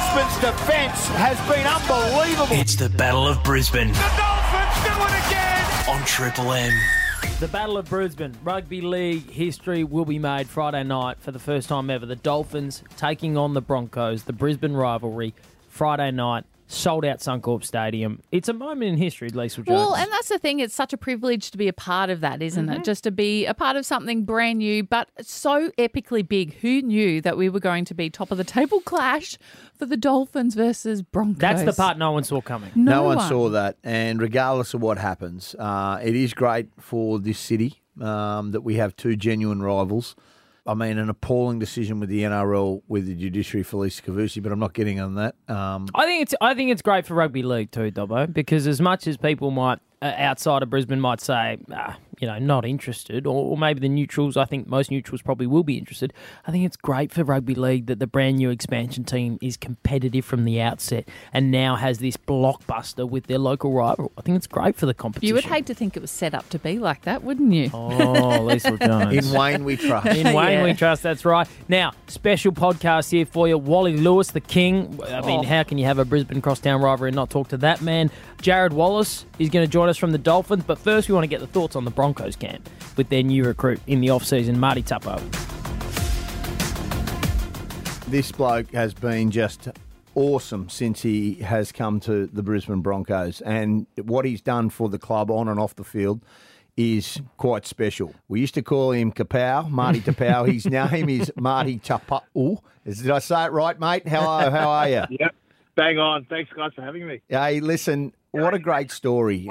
Brisbane's defence has been unbelievable. It's the Battle of Brisbane. The Dolphins do it again. On Triple M. The Battle of Brisbane. Rugby League history will be made Friday night for the first time ever. The Dolphins taking on the Broncos, the Brisbane rivalry, Friday night. Sold out Suncorp Stadium. It's a moment in history, Liesl Jones. Well, and that's the thing. It's such a privilege to be a part of that, isn't it? Just to be a part of something brand new, but so epically big. Who knew that we were going to be top of the table clash for the Dolphins versus Broncos? That's the part no one saw coming. No one saw that. And regardless of what happens, it is great for this city that we have two genuine rivals. I mean, an appalling decision with the NRL with the judiciary for Lisa Kavusi, but I'm not getting on that. I think it's great for rugby league too, Dobbo, because as much as people might outside of Brisbane might say, not interested, or maybe the neutrals, I think most neutrals probably will be interested. I think it's great for rugby league that the brand new expansion team is competitive from the outset and now has this blockbuster with their local rival. I think it's great for the competition. You would hate to think it was set up to be like that, wouldn't you? Oh, Liesl Jones. In Wayne we trust. In Wayne we trust, that's right. Now, special podcast here for you. Wally Lewis, the king. I mean, how can you have a Brisbane crosstown rivalry and not talk to that man? Jared Wallace is going to join us from the Dolphins, but first we want to get the thoughts on the Broncos camp with their new recruit in the off-season, Marty Tupou. This bloke has been just awesome since he has come to the Brisbane Broncos, and what he's done for the club on and off the field is quite special. We used to call him Kapow, Marty Tupou. His name is Marty Tupou. Did I say it right, mate? How are you? Yep, bang on. Thanks, guys, for having me. Hey, listen, what a great story.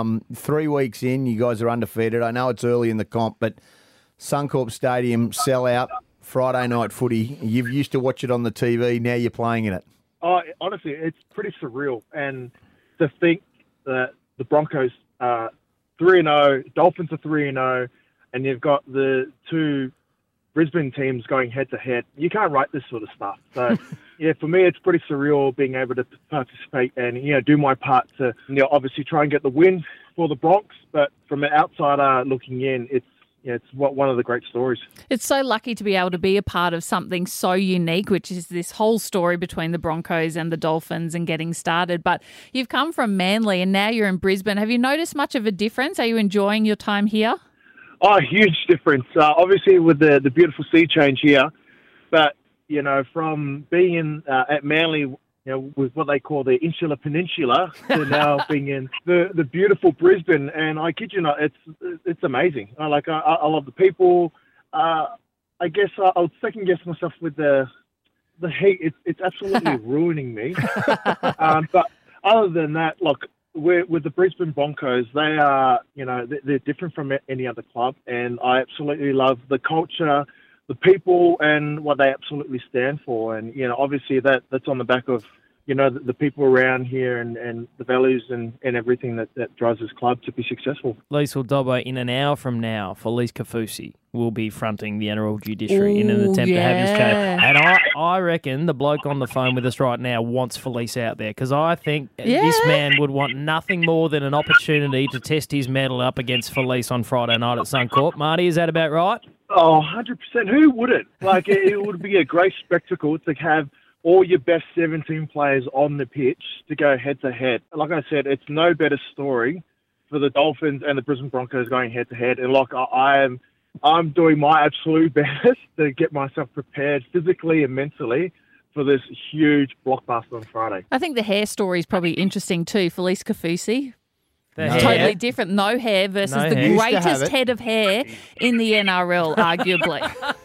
3 weeks in, you guys are undefeated. I know it's early in the comp, but Suncorp Stadium sellout, Friday night footy. You've used to watch it on the TV. Now you're playing in it. Oh, honestly, it's pretty surreal. And to think that the Broncos are 3-0, Dolphins are 3-0, and you've got the two Brisbane teams going head-to-head. You can't write this sort of stuff. So, yeah, for me, it's pretty surreal being able to participate and, do my part to, obviously try and get the win for the Bronx. But from an outsider looking in, it's one of the great stories. It's so lucky to be able to be a part of something so unique, which is this whole story between the Broncos and the Dolphins and getting started. But you've come from Manly and now you're in Brisbane. Have you noticed much of a difference? Are you enjoying your time here? Oh, huge difference. Obviously, with the beautiful sea change here, but from being at Manly, with what they call the Insular Peninsula, to now being in the beautiful Brisbane, and I kid you not, it's amazing. I love the people. I guess I'll second guess myself with the heat. It's absolutely ruining me. But other than that, look. With the Brisbane Broncos, they are, they're different from any other club, and I absolutely love the culture, the people, and what they absolutely stand for. And, obviously that's on the back of, the people around here and the values and everything that drives this club to be successful. Liesl Dobbo, in an hour from now, Felice Kafusi will be fronting the NRL judiciary in an attempt to have his case. And I reckon the bloke on the phone with us right now wants Felice out there, because I think this man would want nothing more than an opportunity to test his mettle up against Felice on Friday night at Suncorp. Marty, is that about right? Oh, 100%. Who wouldn't? It would be a great spectacle to have all your best 17 players on the pitch to go head-to-head. Like I said, it's no better story for the Dolphins and the Brisbane Broncos going head-to-head. And I'm doing my absolute best to get myself prepared physically and mentally for this huge blockbuster on Friday. I think the hair story is probably interesting too. Felice Kafusi. It's totally different. No hair versus the greatest head of hair in the NRL, arguably.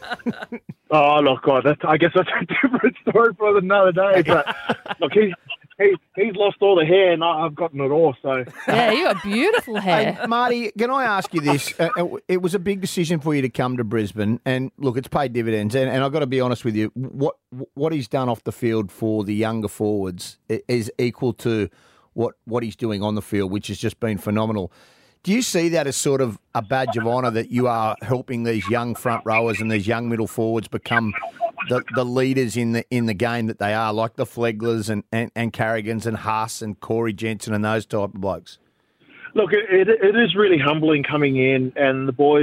Oh, look, God, I guess that's a different story for another day. But look, he's lost all the hair and I've gotten it all. So yeah, you got beautiful hair. Hey, Marty, can I ask you this? It was a big decision for you to come to Brisbane, and look, it's paid dividends. And I've got to be honest with you, what he's done off the field for the younger forwards is equal to what he's doing on the field, which has just been phenomenal. Do you see that as sort of a badge of honour that you are helping these young front rowers and these young middle forwards become the leaders in the game that they are, like the Fleglers and Carrigans and Haas and Corey Jensen and those type of blokes? Look, it is really humbling coming in and the boys,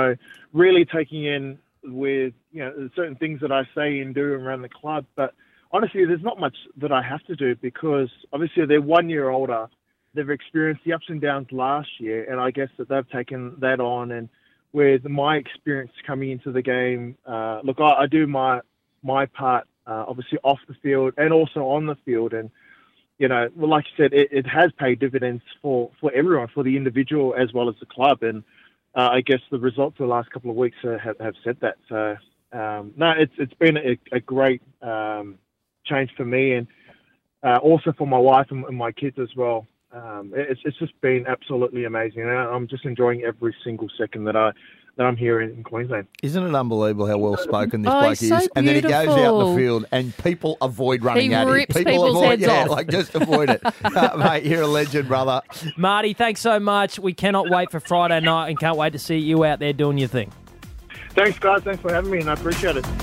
really taking in with, certain things that I say and do around the club. But honestly, there's not much that I have to do because obviously they're 1 year older. They've experienced the ups and downs last year, and I guess that they've taken that on. And with my experience coming into the game, look, I do my part, obviously off the field and also on the field. And, you know, well, like you said, it has paid dividends for everyone, for the individual as well as the club. And I guess the results of the last couple of weeks have said that. So, no, it's been a great change for me and also for my wife and my kids as well. It's just been absolutely amazing, and I'm just enjoying every single second that I'm here in Queensland. Isn't it unbelievable how well spoken this Oh, bloke he's is? so And then he goes out in the beautiful. field, and people avoid running He at him. rips People people's avoid, heads off. like just avoid it, mate. You're a legend, brother. Marty, thanks so much. We cannot wait for Friday night and can't wait to see you out there doing your thing. Thanks, guys. Thanks for having me, and I appreciate it.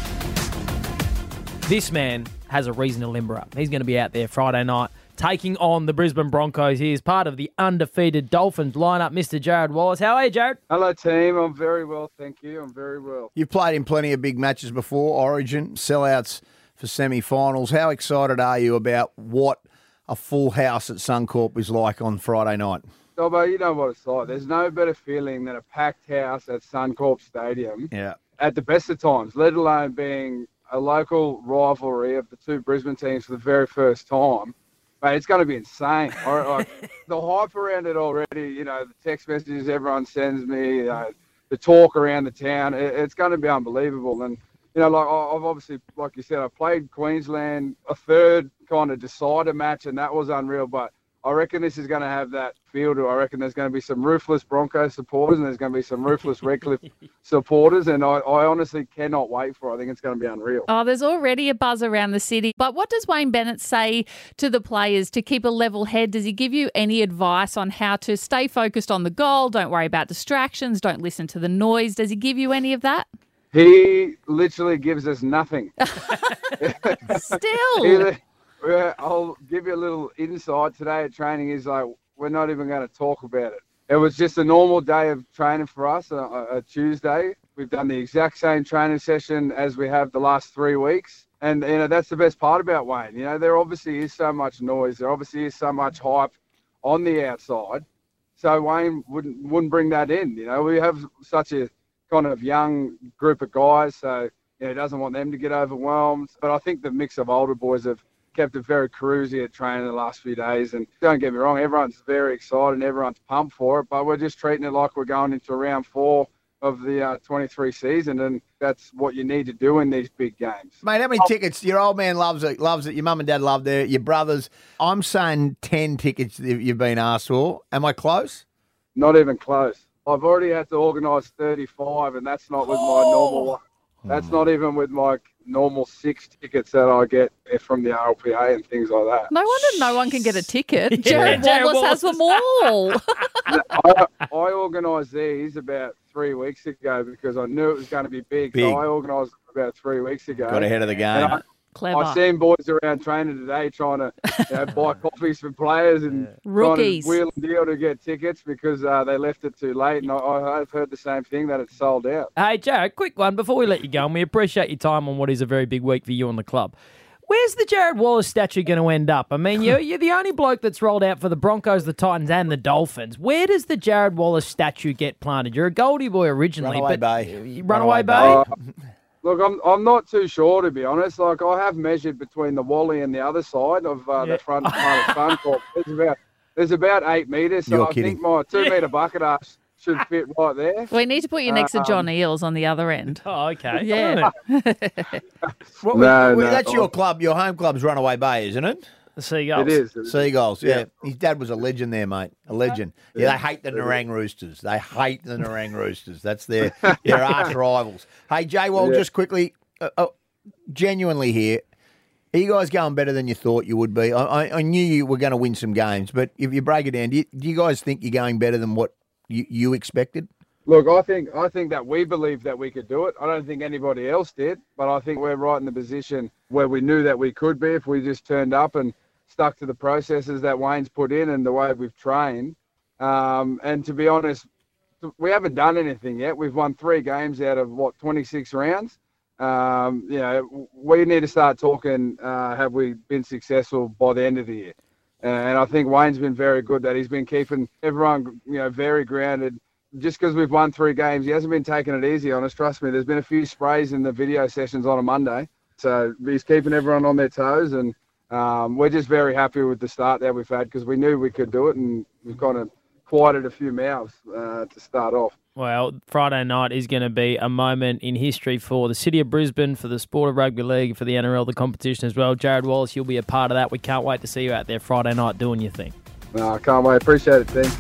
This man has a reason to limber up. He's going to be out there Friday night taking on the Brisbane Broncos. He is part of the undefeated Dolphins lineup, Mr. Jared Wallace. How are you, Jared? Hello, team. I'm very well, thank you. I'm very well. You've played in plenty of big matches before, Origin, sellouts for semi-finals. How excited are you about what a full house at Suncorp is like on Friday night? Dobbo, you know what it's like. There's no better feeling than a packed house at Suncorp Stadium Yeah. at the best of times, let alone being a local rivalry of the two Brisbane teams for the very first time. Mate, it's going to be insane. The hype around it already, you know, the text messages everyone sends me, the talk around the town, it's going to be unbelievable. And, you know, like I've obviously, like you said, I played Queensland, a third kind of decider match, and that was unreal. But I reckon this is going to have that feel to it. I reckon there's going to be some ruthless Broncos supporters and there's going to be some ruthless Redcliffe supporters. And I honestly cannot wait for it. I think it's going to be unreal. Oh, there's already a buzz around the city. But what does Wayne Bennett say to the players to keep a level head? Does he give you any advice on how to stay focused on the goal? Don't worry about distractions. Don't listen to the noise. Does he give you any of that? He literally gives us nothing. Still. I'll give you a little insight today at training. Is like, we're not even going to talk about it. It was just a normal day of training for us, a Tuesday. We've done the exact same training session as we have the last 3 weeks. And, you know, that's the best part about Wayne. You know, there obviously is so much noise. There obviously is so much hype on the outside. So Wayne wouldn't bring that in. You know, we have such a kind of young group of guys. So, you know, he doesn't want them to get overwhelmed. But I think the mix of older boys have kept it very cruisy at training the last few days. And don't get me wrong, everyone's very excited and everyone's pumped for it, but we're just treating it like we're going into round 4 of the 23 season, and that's what you need to do in these big games. Mate, how many tickets? Your old man loves it. Your mum and dad love it. Your brothers. I'm saying 10 tickets that you've been asked for. Am I close? Not even close. I've already had to organise 35, and that's not with my normal one. That's not even with my normal 6 tickets that I get from the RLPA and things like that. No wonder no one can get a ticket. Jared Jared Wallace has them all. I organised these about 3 weeks ago because I knew it was going to be big. Big. So I organised them about 3 weeks ago. Got ahead of the And game. Clever. I've seen boys around training today trying to buy coffees for players and Rookies. trying to wheel and deal to get tickets because they left it too late. And I've heard the same thing, that it's sold out. Hey, Jared, quick one before we let you go, and we appreciate your time on what is a very big week for you and the club. Where's the Jared Wallace statue going to end up? I mean, you're the only bloke that's rolled out for the Broncos, the Titans, and the Dolphins. Where does the Jared Wallace statue get planted? You're a Goldie boy originally. Runaway but Bay. Runaway Bay? Runaway Look, I'm not too sure, to be honest. Like, I have measured between the Wally and the other side of the front part of Suncorp. There's about 8 metres, so You're I kidding. think my 2 metre bucket ass should fit right there. We need to put you next to John Eales on the other end. Oh, okay. Yeah. That's your club. Your home club's Runaway Bay, isn't it? The Seagulls. It is. Seagulls, yeah. His dad was a legend there, mate. A legend. Yeah, they hate the Nerang Roosters. They hate the Nerang Roosters. That's their arch rivals. Hey, Jay, well, just quickly, genuinely here, are you guys going better than you thought you would be? I knew you were going to win some games, but if you break it down, do you guys think you're going better than what you expected? Look, I think that we believed that we could do it. I don't think anybody else did, but I think we're right in the position where we knew that we could be if we just turned up and stuck to the processes that Wayne's put in and the way we've trained. And to be honest, we haven't done anything yet. We've won 3 games out of, 26 rounds. we need to start talking, have we been successful by the end of the year? And I think Wayne's been very good, that he's been keeping everyone, very grounded. Just because we've won 3 games, he hasn't been taking it easy on us. Trust me, there's been a few sprays in the video sessions on a Monday. So he's keeping everyone on their toes, and we're just very happy with the start that we've had, because we knew we could do it, and we've kind of quieted a few mouths to start off. Well, Friday night is going to be a moment in history for the city of Brisbane, for the sport of rugby league, for the NRL, the competition as well. Jared Wallace, you'll be a part of that. We can't wait to see you out there Friday night doing your thing. No, I can't wait. Appreciate it, team.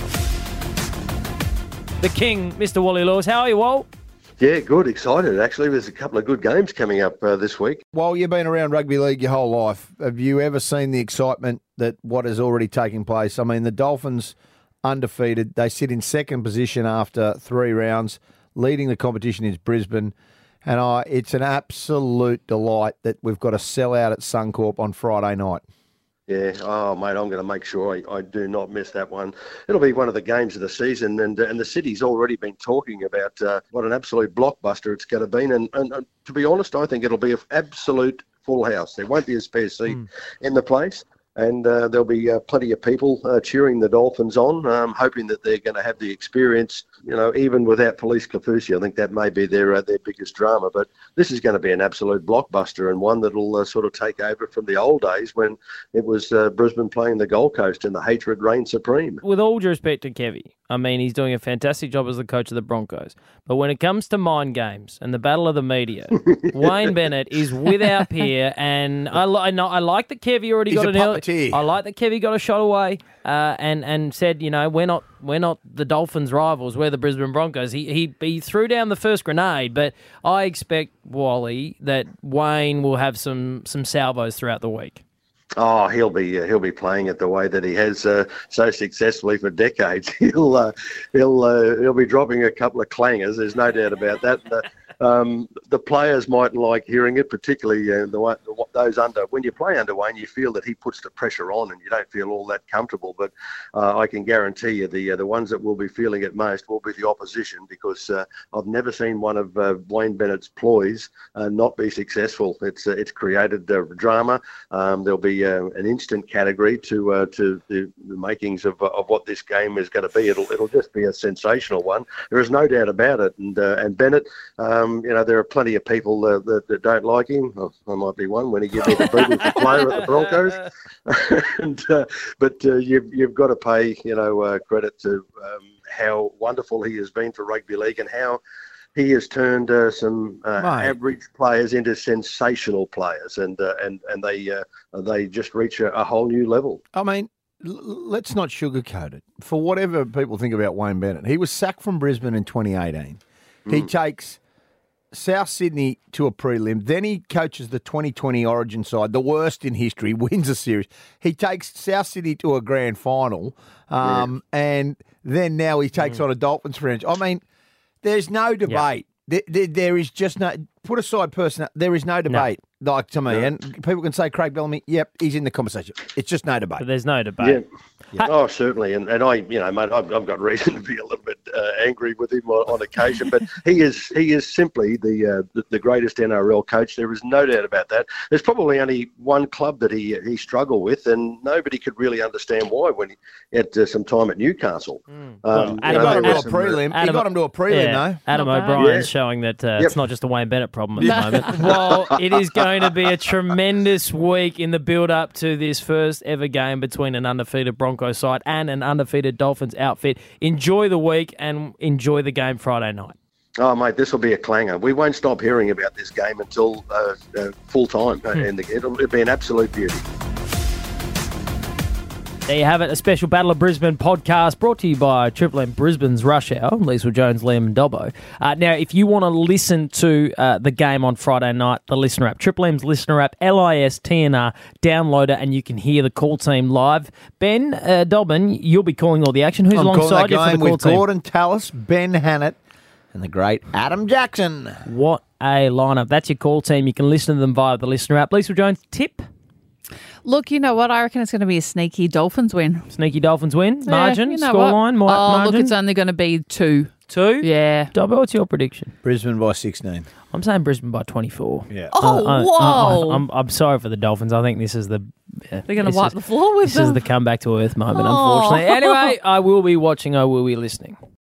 The King, Mr. Wally Lewis. How are you, Walt? Yeah, good. Excited, actually. There's a couple of good games coming up this week. While you've been around rugby league your whole life, have you ever seen the excitement that what has already taken place? I mean, the Dolphins, undefeated. They sit in second position after 3 rounds. Leading the competition is Brisbane. And it's an absolute delight that we've got a sellout at Suncorp on Friday night. Yeah, mate, I'm going to make sure I do not miss that one. It'll be one of the games of the season, and the city's already been talking about what an absolute blockbuster it's going to be. And to be honest, I think it'll be an absolute full house. There won't be a spare seat in the place. And there'll be plenty of people cheering the Dolphins on, hoping that they're going to have the experience, even without Police Kafusi. I think that may be their biggest drama. But this is going to be an absolute blockbuster, and one that'll sort of take over from the old days when it was Brisbane playing the Gold Coast and the hatred reigned supreme. With all due respect to Kevy, I mean, he's doing a fantastic job as the coach of the Broncos. But when it comes to mind games and the battle of the media, Wayne Bennett is without peer. And I like that Kevy already got an early. I like that Kevy got a shot away and said, we're not the Dolphins' rivals. We're the Brisbane Broncos. He threw down the first grenade, but I expect, Wally, that Wayne will have some salvos throughout the week. Oh, he'll be playing it the way that he has so successfully for decades. He'll be dropping a couple of clangers. There's no doubt about that. The players mightn't like hearing it, particularly those under. When you play under Wayne, you feel that he puts the pressure on, and you don't feel all that comfortable. But I can guarantee you, the ones that will be feeling it most will be the opposition, because I've never seen one of Wayne Bennett's ploys not be successful. It's created drama. There'll be an instant category to the makings of what this game is going to be. It'll just be a sensational one. There is no doubt about it. And Bennett, there are plenty of people that don't like him. I might be one when he gives me the boot as a player at the Broncos. But you've got to pay credit to how wonderful he has been for rugby league, and how he has turned some average players into sensational players, and they just reach a whole new level. I mean, let's not sugarcoat it. For whatever people think about Wayne Bennett, he was sacked from Brisbane in 2018. He takes South Sydney to a prelim. Then he coaches the 2020 Origin side, the worst in history, wins a series. He takes South Sydney to a grand final, and then now he takes on a Dolphins franchise. I mean, there's no debate. Yep. There is just no, put aside person, there is no debate, like to me. And people can say Craig Bellamy, yep, he's in the conversation. It's just no debate. But there's no debate. Yeah. Oh, certainly. And I, mate, I've got reason to be a little bit angry with him on occasion, but he is simply the greatest NRL coach. There is no doubt about that. There's probably only one club that he struggled with, and nobody could really understand why when he had some time at Newcastle. He got him to a prelim, though. Adam O'Brien's showing that it's not just a Wayne Bennett problem at the moment. Well, it is going to be a tremendous week in the build-up to this first ever game between an undefeated Broncos side and an undefeated Dolphins outfit. Enjoy the week and enjoy the game Friday night. Oh, mate, this will be a clanger. We won't stop hearing about this game until full time, and it'll be an absolute beauty. There you have it, a special Battle of Brisbane podcast brought to you by Triple M Brisbane's Rush Hour, Lisa Jones, Liam and Dobbo. Now, if you want to listen to the game on Friday night, the Listener app, Triple M's Listener app, LISTNR, download it and you can hear the call team live. Ben Dobbin, you'll be calling all the action. Who's alongside you for the call team? Gordon Tallis, Ben Hannett, and the great Adam Jackson. What a lineup. That's your call team. You can listen to them via the Listener app. Lisa Jones, tip? Look, you know what? I reckon it's going to be a sneaky Dolphins win. Sneaky Dolphins win? Margin? You know scoreline? Look, margin? it's only going to be 2. 2? Yeah. Dobbo, what's your prediction? Brisbane by 16. I'm saying Brisbane by 24. Yeah. Oh, whoa. I'm sorry for the Dolphins. I think this is the... They're going to wipe the floor with This them. is the comeback to earth moment, Oh. unfortunately. Anyway, I will be watching, I will be listening.